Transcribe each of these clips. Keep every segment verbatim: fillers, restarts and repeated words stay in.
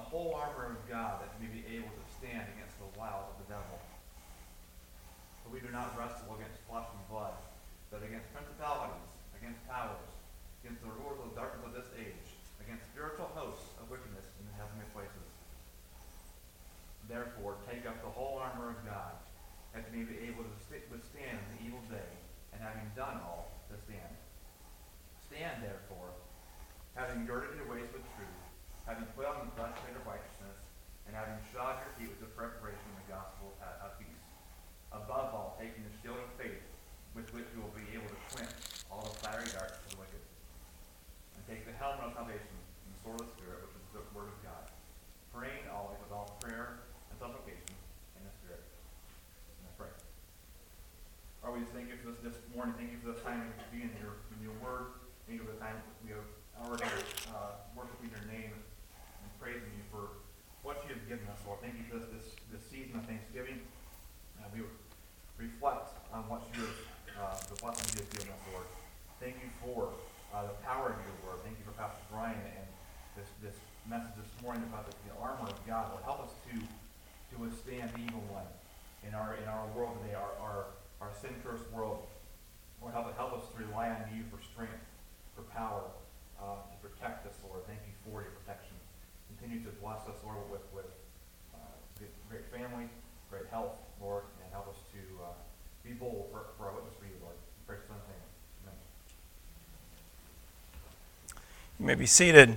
whole armor of God, that you may be able to stand against the wiles of the devil. For we do not wrestle against flesh and blood, but against principalities, against powers, against the rulers of the darkness of this age, against spiritual hosts of wickedness in the heavenly places. Therefore, take up the whole armor of God, that you may be able to withstand in the evil day, and having done all, to stand. Stand, therefore, having girded your waist with truth, having put on the breastplate of righteousness, and having shod your feet with the preparation of the gospel of peace. Above all, taking the shield of faith, with which you will be able to quench all the fiery darts of the wicked. And take the helmet of salvation and the sword of the Spirit, which is the word of God, praying always with all prayer and supplication in the Spirit. And let's pray. Lord, we just thank you for this, this morning. Thank you for this time to be in your, in your word. Thank you for the time we have already uh, worshiping your name and praising you for what you have given us, Lord. Thank you for this, this, this season of Thanksgiving. Uh, we reflect on what you have, uh, the blessings you have given us, Lord. Thank you for uh, the power of your word. Thank you for Pastor Brian and this, this message this morning about the, the armor of God. Lord, help us to to withstand the evil one in our in our world today, our our, our sin-cursed world. Lord, help, help us to rely on you for strength, for power, uh, to protect us, Lord. Thank you for your protection. Continue to bless us, Lord, with with uh, great family, great health, Lord, and help us to uh, be bold for, for our witness for you, Lord. In Christ's Son's name. Amen. You may be seated.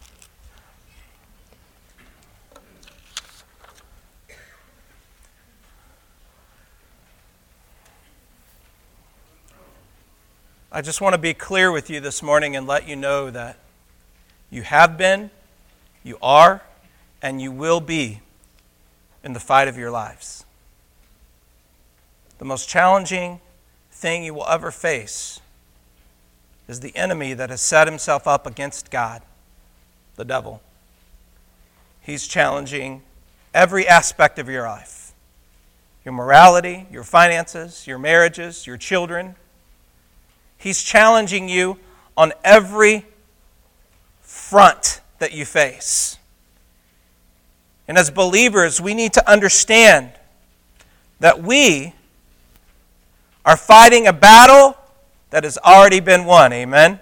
I just want to be clear with you this morning and let you know that you have been, you are, and you will be in the fight of your lives. The most challenging thing you will ever face is the enemy that has set himself up against God, the devil. He's challenging every aspect of your life. Your morality, your finances, your marriages, your children. He's challenging you on every front that you face. And as believers, we need to understand that we are fighting a battle that has already been won. Amen?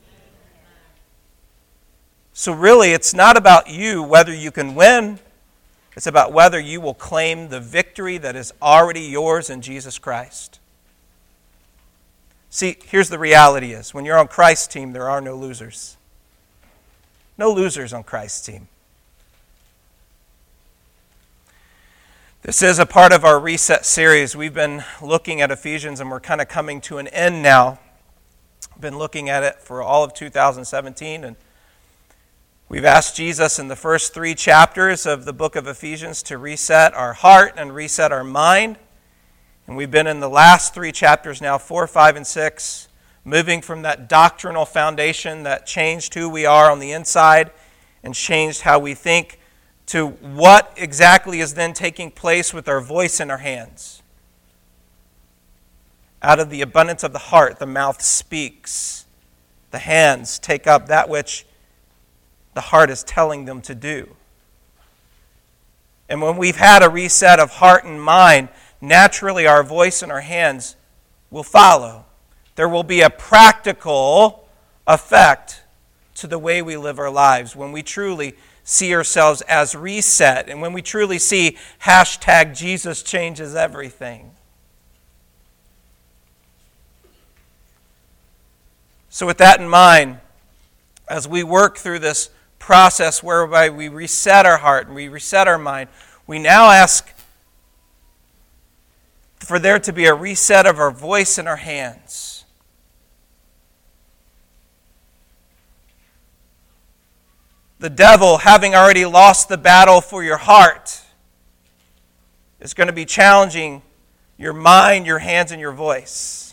So really, it's not about you whether you can win. It's about whether you will claim the victory that is already yours in Jesus Christ. See, here's the reality is, when you're on Christ's team, there are no losers. No losers on Christ's team. This is a part of our Reset series. We've been looking at Ephesians and we're kind of coming to an end now. I've been looking at it for all of two thousand seventeen, and we've asked Jesus in the first three chapters of the book of Ephesians to reset our heart and reset our mind. And we've been in the last three chapters now, four, five, and six, moving from that doctrinal foundation that changed who we are on the inside and changed how we think to what exactly is then taking place with our voice in our hands. Out of the abundance of the heart, the mouth speaks. The hands take up that which the heart is telling them to do. And when we've had a reset of heart and mind, naturally our voice and our hands will follow. There will be a practical effect to the way we live our lives when we truly see ourselves as reset and when we truly see hashtag Jesus changes everything. So with that in mind, as we work through this process whereby we reset our heart and we reset our mind, we now ask for there to be a reset of our voice and our hands. The devil, having already lost the battle for your heart, is going to be challenging your mind, your hands, and your voice.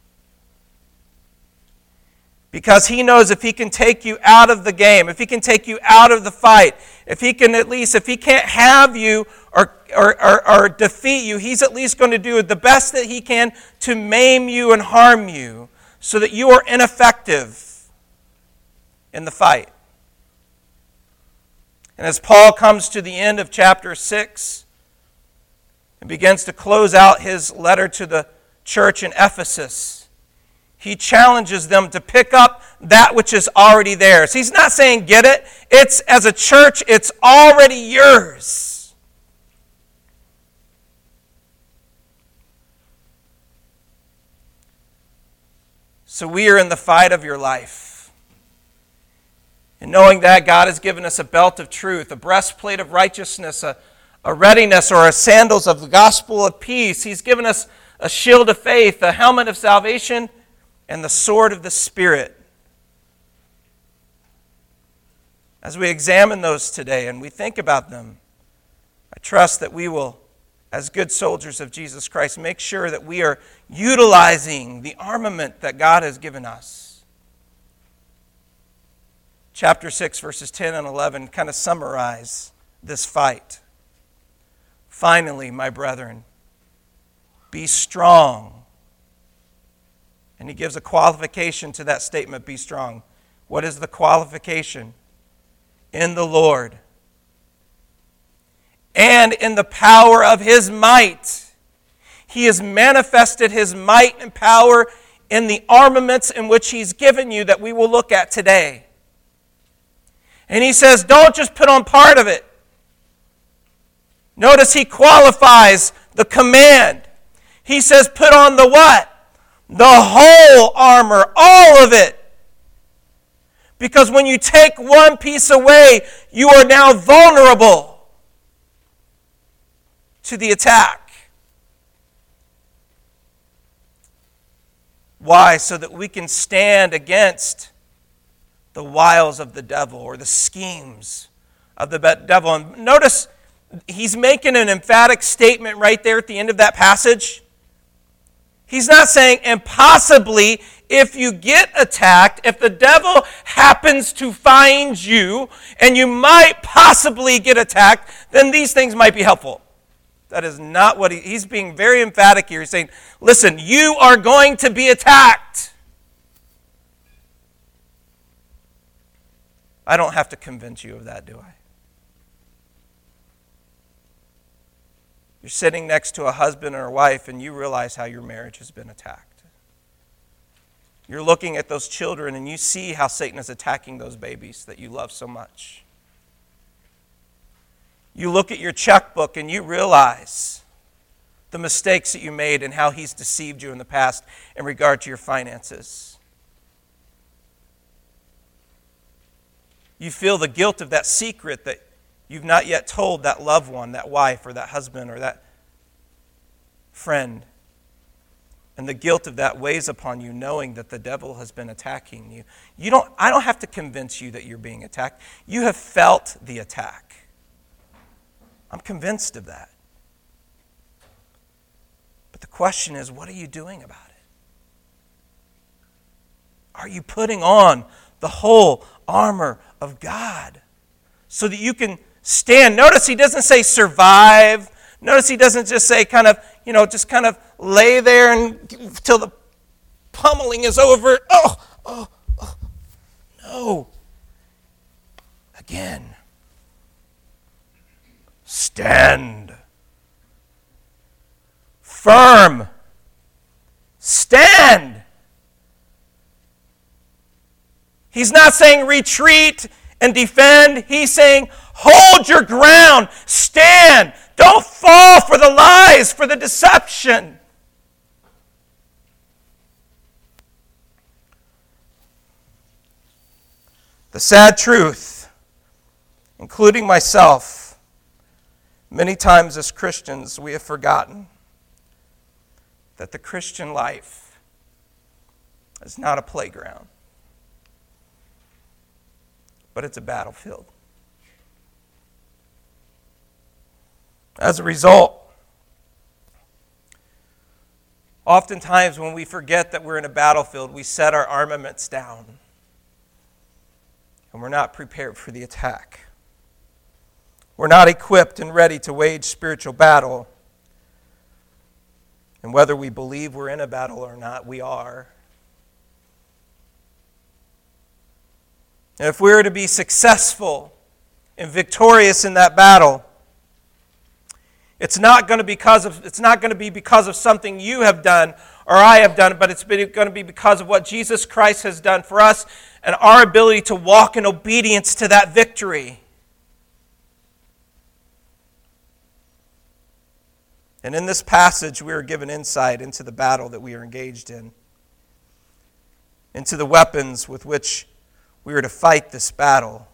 Because he knows if he can take you out of the game, if he can take you out of the fight, if he can at least, if he can't have you or, or, or, or defeat you, he's at least going to do the best that he can to maim you and harm you so that you are ineffective in the fight. And as Paul comes to the end of chapter six and begins to close out his letter to the church in Ephesus, he challenges them to pick up that which is already theirs. He's not saying get it. It's, as a church, it's already yours. So we are in the fight of your life. And knowing that, God has given us a belt of truth, a breastplate of righteousness, a, a readiness or a sandals of the gospel of peace. He's given us a shield of faith, a helmet of salvation, and the sword of the Spirit. As we examine those today and we think about them, I trust that we will, as good soldiers of Jesus Christ, make sure that we are utilizing the armament that God has given us. Chapter six, verses ten and eleven kind of summarize this fight. Finally, my brethren, be strong. And he gives a qualification to that statement, be strong. What is the qualification? In the Lord. And in the power of his might. He has manifested his might and power in the armaments in which he's given you that we will look at today. And he says, don't just put on part of it. Notice he qualifies the command. He says, put on the what? The whole armor, all of it. Because when you take one piece away, you are now vulnerable to the attack. Why? So that we can stand against the wiles of the devil or the schemes of the devil. And notice he's making an emphatic statement right there at the end of that passage. He's not saying, and possibly if you get attacked, if the devil happens to find you and you might possibly get attacked, then these things might be helpful. That is not what he, he's being very emphatic here. He's saying, listen, you are going to be attacked. I don't have to convince you of that, do I? You're sitting next to a husband or a wife and you realize how your marriage has been attacked. You're looking at those children and you see how Satan is attacking those babies that you love so much. You look at your checkbook and you realize the mistakes that you made and how he's deceived you in the past in regard to your finances. You feel the guilt of that secret that you've not yet told that loved one, that wife or that husband or that friend. And the guilt of that weighs upon you, knowing that the devil has been attacking you. You don't, I don't have to convince you that you're being attacked. You have felt the attack. I'm convinced of that. But the question is, what are you doing about it? Are you putting on the whole armor of God so that you can stand? Notice he doesn't say survive. Notice he doesn't just say kind of, you know, just kind of lay there until the pummeling is over. Oh, oh, oh. No. Again. Stand. Firm. Stand. He's not saying retreat and defend. He's saying hold your ground. Stand. Don't fall for the lies, for the deception. The sad truth, including myself, many times as Christians we have forgotten that the Christian life is not a playground, but it's a battlefield. As a result, oftentimes when we forget that we're in a battlefield, we set our armaments down and we're not prepared for the attack. We're not equipped and ready to wage spiritual battle. And whether we believe we're in a battle or not, we are. And if we're to be successful and victorious in that battle, it's not going to because of it's not going to be because of something you have done or I have done, but it's going to be because of what Jesus Christ has done for us and our ability to walk in obedience to that victory. And in this passage, we are given insight into the battle that we are engaged in, into the weapons with which we are to fight this battle.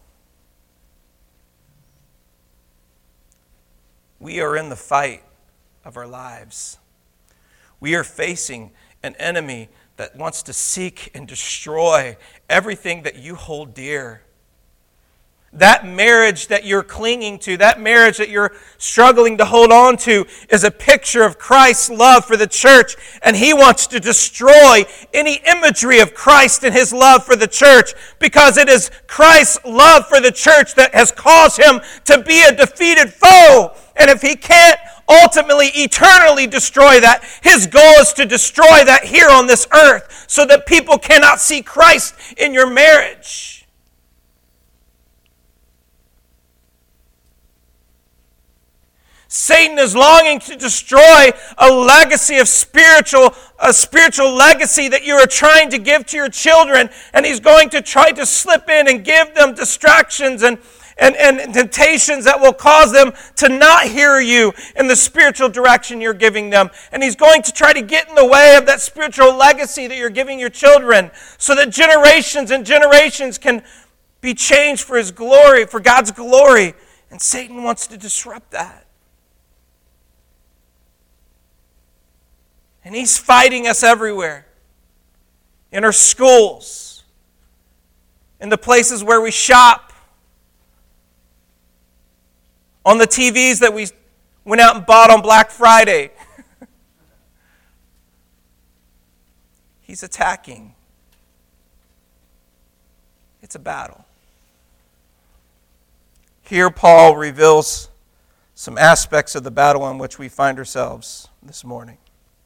We are in the fight of our lives. We are facing an enemy that wants to seek and destroy everything that you hold dear. That marriage that you're clinging to, that marriage that you're struggling to hold on to, is a picture of Christ's love for the church, and He wants to destroy any imagery of Christ and His love for the church, because it is Christ's love for the church that has caused Him to be a defeated foe. And if He can't ultimately, eternally destroy that, His goal is to destroy that here on this earth, so that people cannot see Christ in your marriage. Satan is longing to destroy a legacy of spiritual, a spiritual legacy that you are trying to give to your children, and he's going to try to slip in and give them distractions and, and, and temptations that will cause them to not hear you in the spiritual direction you're giving them. And he's going to try to get in the way of that spiritual legacy that you're giving your children, so that generations and generations can be changed for his glory, for God's glory. And Satan wants to disrupt that. And he's fighting us everywhere. In our schools, in the places where we shop, on the T Vs that we went out and bought on Black Friday. He's attacking. It's a battle. Here Paul reveals some aspects of the battle in which we find ourselves this morning.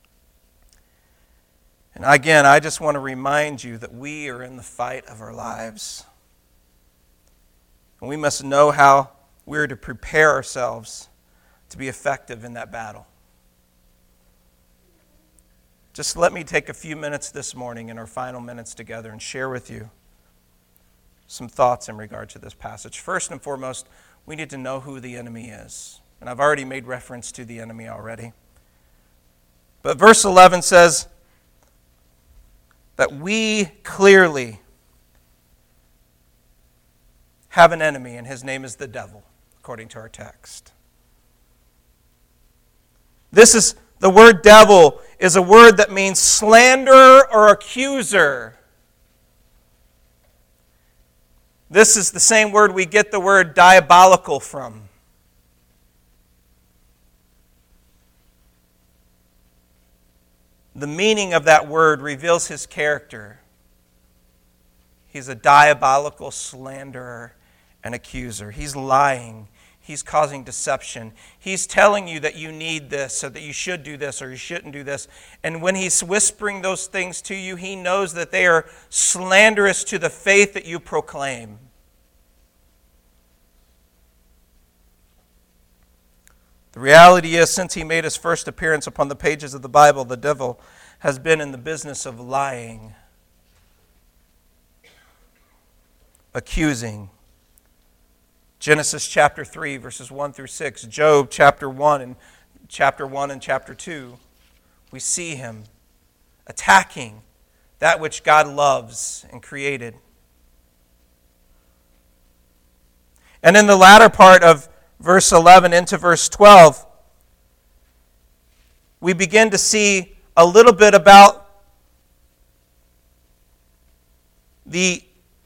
And again, I just want to remind you that we are in the fight of our lives. And we must know how we're to prepare ourselves to be effective in that battle. Just let me take a few minutes this morning in our final minutes together and share with you some thoughts in regard to this passage. First and foremost, we need to know who the enemy is. And I've already made reference to the enemy already. But verse eleven says that we clearly have an enemy, and his name is the devil, according to our text. This is, the word devil is a word that means slanderer or accuser. This is the same word we get the word diabolical from. The meaning of that word reveals his character. He's a diabolical slanderer and accuser. He's lying. He's causing deception. He's telling you that you need this, or that you should do this, or you shouldn't do this. And when he's whispering those things to you, he knows that they are slanderous to the faith that you proclaim. The reality is, since he made his first appearance upon the pages of the Bible, the devil has been in the business of lying, accusing. Genesis chapter three, verses one through six, Job chapter one and chapter one and chapter two, we see him attacking that which God loves and created. And in the latter part of verse eleven into verse twelve, we begin to see a little bit about the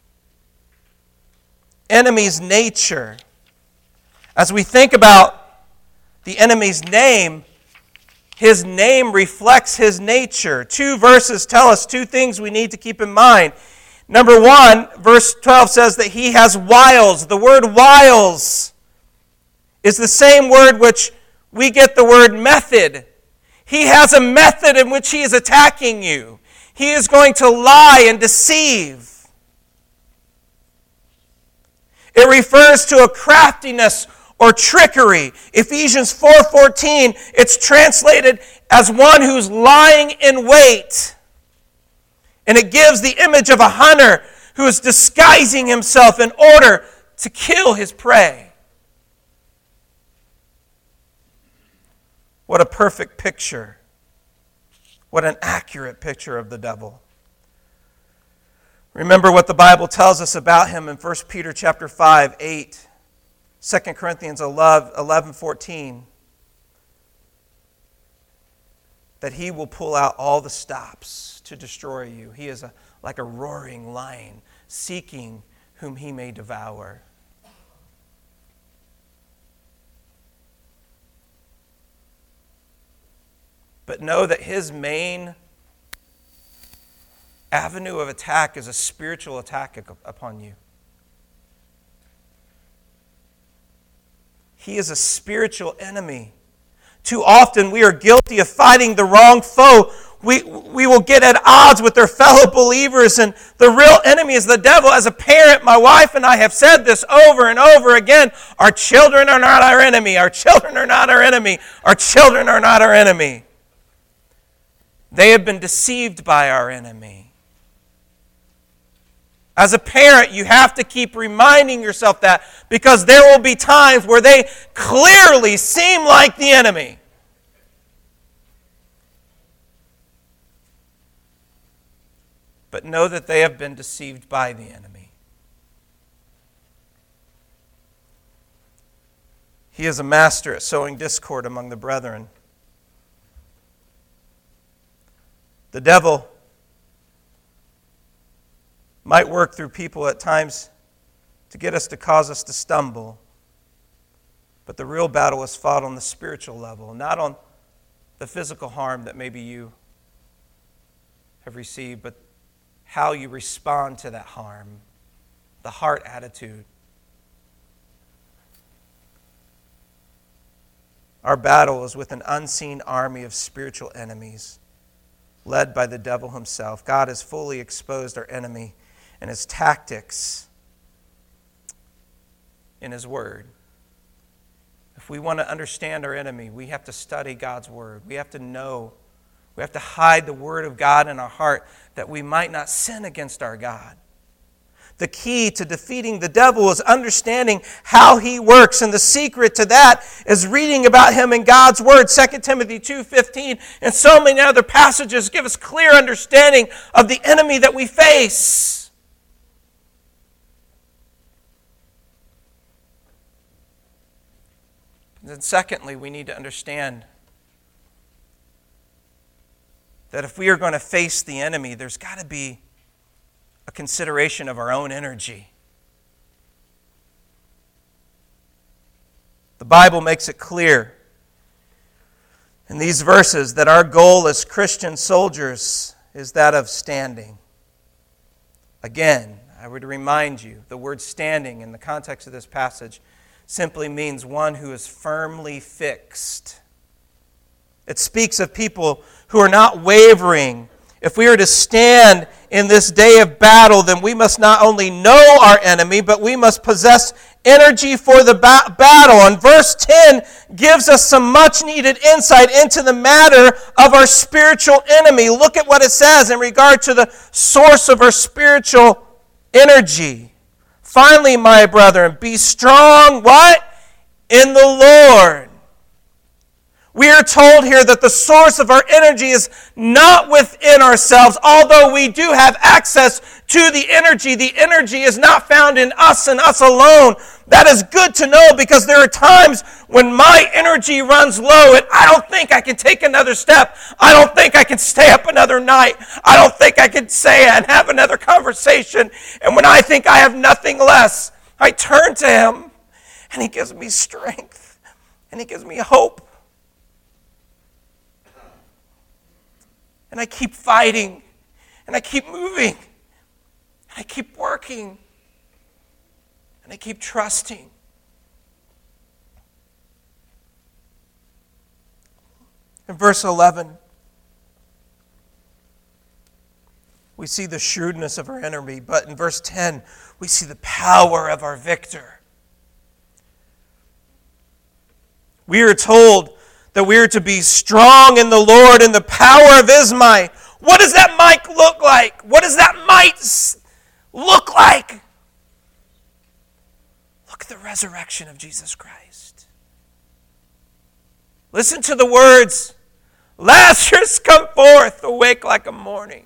enemy's nature. As we think about the enemy's name, his name reflects his nature. Two verses tell us two things we need to keep in mind. Number one, verse twelve says that he has wiles. The word wiles is the same word which we get the word method. He has a method in which he is attacking you. He is going to lie and deceive. It refers to a craftiness or trickery. Ephesians four fourteen, it's translated as one who's lying in wait. And it gives the image of a hunter who is disguising himself in order to kill his prey. What a perfect picture. What an accurate picture of the devil. Remember what the Bible tells us about him in First Peter chapter five, eight, Second Corinthians eleven, fourteen. That he will pull out all the stops to destroy you. He is a, like a roaring lion, seeking whom he may devour. But know that his main avenue of attack is a spiritual attack upon you. He is a spiritual enemy. Too often we are guilty of fighting the wrong foe. We, we will get at odds with our fellow believers, and the real enemy is the devil. As a parent, my wife and I have said this over and over again. Our children are not our enemy. Our children are not our enemy. Our children are not our enemy. They have been deceived by our enemy. As a parent, you have to keep reminding yourself that, because there will be times where they clearly seem like the enemy. But know that they have been deceived by the enemy. He is a master at sowing discord among the brethren. The devil might work through people at times to get us to cause us to stumble. But the real battle is fought on the spiritual level, not on the physical harm that maybe you have received, but how you respond to that harm, the heart attitude. Our battle is with an unseen army of spiritual enemies, led by the devil himself. God has fully exposed our enemy and his tactics in his word. If we want to understand our enemy, we have to study God's word. We have to know. We have to hide the word of God in our heart that we might not sin against our God. The key to defeating the devil is understanding how he works, and the secret to that is reading about him in God's word. Second Timothy two fifteen and so many other passages give us clear understanding of the enemy that we face. And then secondly, we need to understand that if we are going to face the enemy, there's got to be a consideration of our own energy. The Bible makes it clear in these verses that our goal as Christian soldiers is that of standing. Again, I would remind you, the word standing in the context of this passage simply means one who is firmly fixed. It speaks of people who are not wavering. If we are to stand in this day of battle, then we must not only know our enemy, but we must possess energy for the ba- battle. And verse ten gives us some much needed insight into the matter of our spiritual enemy. Look at what it says in regard to the source of our spiritual energy. Finally, my brethren, be strong, what? In the Lord. We are told here that the source of our energy is not within ourselves. Although we do have access to the energy, the energy is not found in us and us alone. That is good to know, because there are times when my energy runs low and I don't think I can take another step. I don't think I can stay up another night. I don't think I can say and have another conversation. And when I think I have nothing less, I turn to Him and He gives me strength and He gives me hope. And I keep fighting, and I keep moving, and I keep working, and I keep trusting. In verse eleven, we see the shrewdness of our enemy. But in verse ten, we see the power of our victor. We are told that we are to be strong in the Lord and the power of His might. What does that might look like? What does that might look like? Look at the resurrection of Jesus Christ. Listen to the words, Lazarus, come forth, awake like a morning.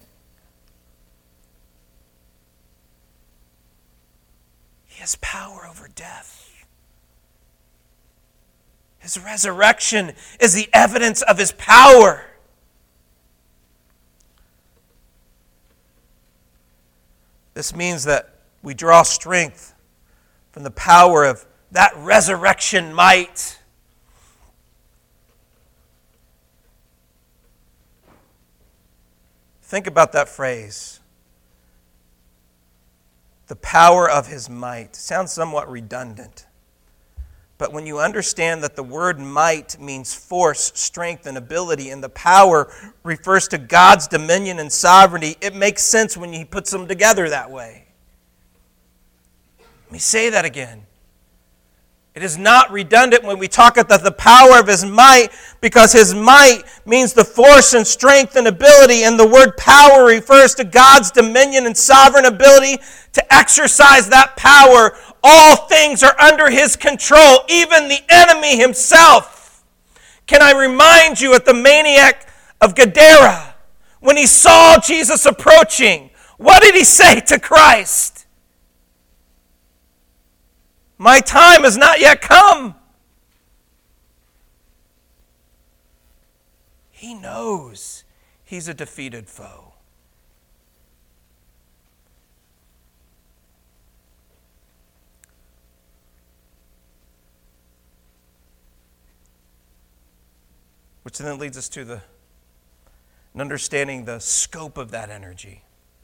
He has power over death. His resurrection is the evidence of His power. This means that we draw strength from the power of that resurrection might. Think about that phrase. The power of His might. Sounds somewhat redundant. But when you understand that the word might means force, strength, and ability, and the power refers to God's dominion and sovereignty, it makes sense when He puts them together that way. Let me say that again. It is not redundant when we talk about the power of His might, because His might means the force and strength and ability, and the word power refers to God's dominion and sovereign ability to exercise that power. All things are under His control, even the enemy himself. Can I remind you at the maniac of Gadara, when he saw Jesus approaching, what did he say to Christ? My time has not yet come. He knows he's a defeated foe. Which then leads us to the an understanding the scope of that energy.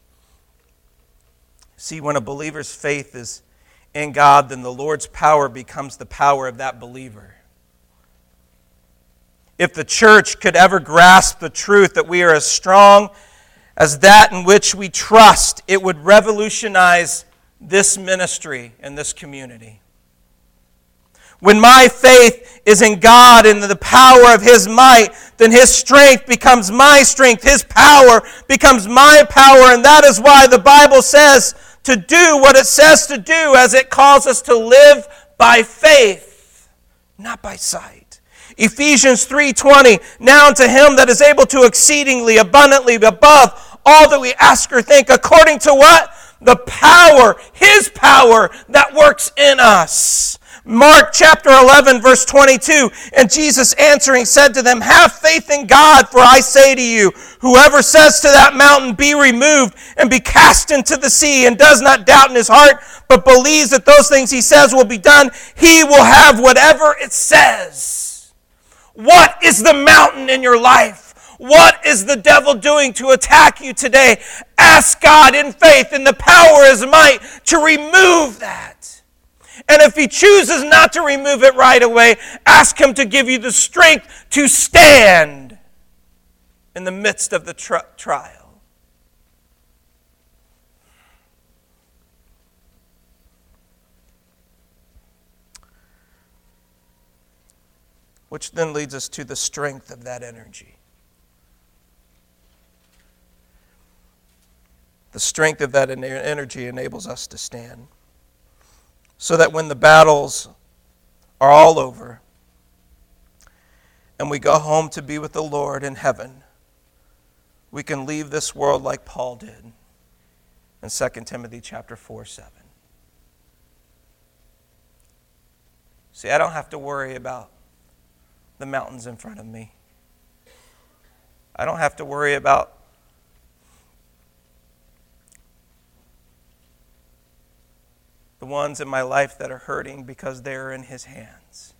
See, when a believer's faith is in God, then the Lord's power becomes the power of that believer. If the church could ever grasp the truth that we are as strong as that in which we trust, it would revolutionize this ministry and this community. When my faith is in God and the power of His might, then His strength becomes my strength. His power becomes my power. And that is why the Bible says to do what it says to do, as it calls us to live by faith, not by sight. Ephesians three twenty, now unto Him that is able to exceedingly abundantly above all that we ask or think, according to what? The power, His power that works in us. Mark chapter eleven, verse twenty-two, and Jesus answering said to them, have faith in God, for I say to you, whoever says to that mountain, be removed and be cast into the sea, and does not doubt in his heart, but believes that those things he says will be done, he will have whatever it says. What is the mountain in your life? What is the devil doing to attack you today? Ask God in faith, in the power of His might, to remove that. And if He chooses not to remove it right away, ask Him to give you the strength to stand in the midst of the tri- trial. Which then leads us to the strength of that energy. The strength of that energy enables us to stand. So that when the battles are all over and we go home to be with the Lord in heaven, we can leave this world like Paul did in Second Timothy chapter four, seven. See, I don't have to worry about the mountains in front of me. I don't have to worry about the ones in my life that are hurting, because they're in His hands.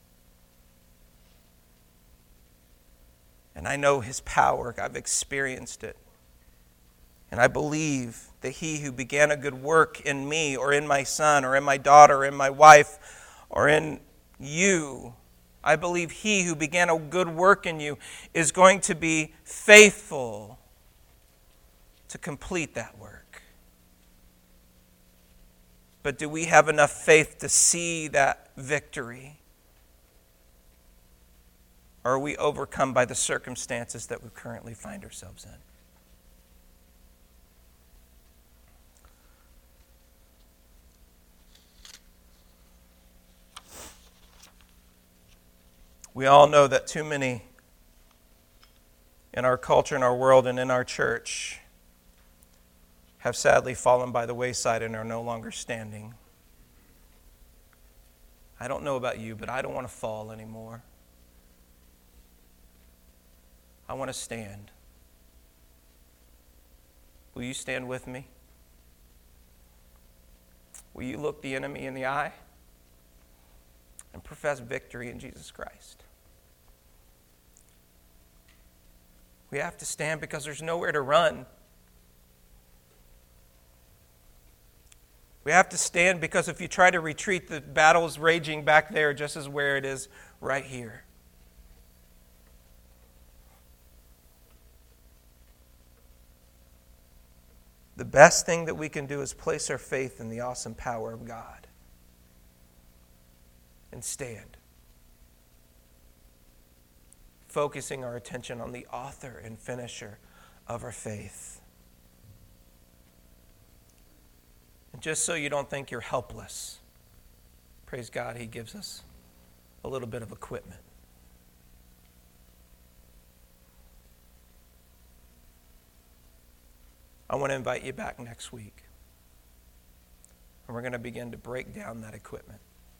And I know His power. I've experienced it. And I believe that He who began a good work in me, or in my son, or in my daughter, or in my wife, or in you, I believe He who began a good work in you is going to be faithful to complete that work. But do we have enough faith to see that victory? Or are we overcome by the circumstances that we currently find ourselves in? We all know that too many in our culture, in our world, and in our church have sadly fallen by the wayside and are no longer standing. I don't know about you, but I don't want to fall anymore. I want to stand. Will you stand with me? Will you look the enemy in the eye and profess victory in Jesus Christ? We have to stand because there's nowhere to run. We have to stand because if you try to retreat, the battle is raging back there just as where it is right here. The best thing that we can do is place our faith in the awesome power of God and stand, focusing our attention on the author and finisher of our faith. And just so you don't think you're helpless, praise God, He gives us a little bit of equipment. I want to invite you back next week. And we're going to begin to break down that equipment.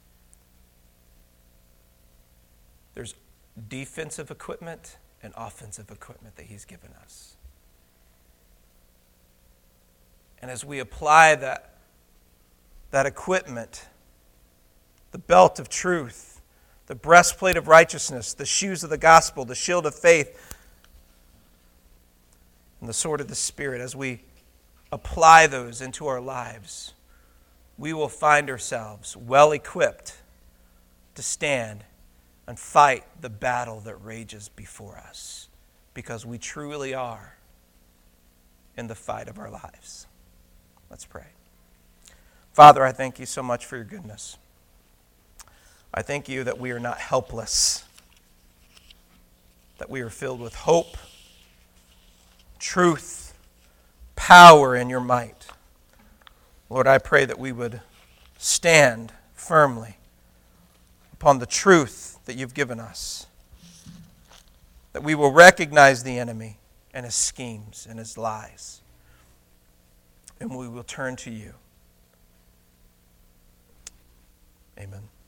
There's defensive equipment and offensive equipment that He's given us. And as we apply that, that equipment, the belt of truth, the breastplate of righteousness, the shoes of the gospel, the shield of faith, and the sword of the Spirit, as we apply those into our lives, we will find ourselves well equipped to stand and fight the battle that rages before us, because we truly are in the fight of our lives. Let's pray. Father, I thank you so much for your goodness. I thank you that we are not helpless, that we are filled with hope, truth, power, and your might. Lord, I pray that we would stand firmly upon the truth that you've given us, that we will recognize the enemy and his schemes and his lies, and we will turn to you. Amen.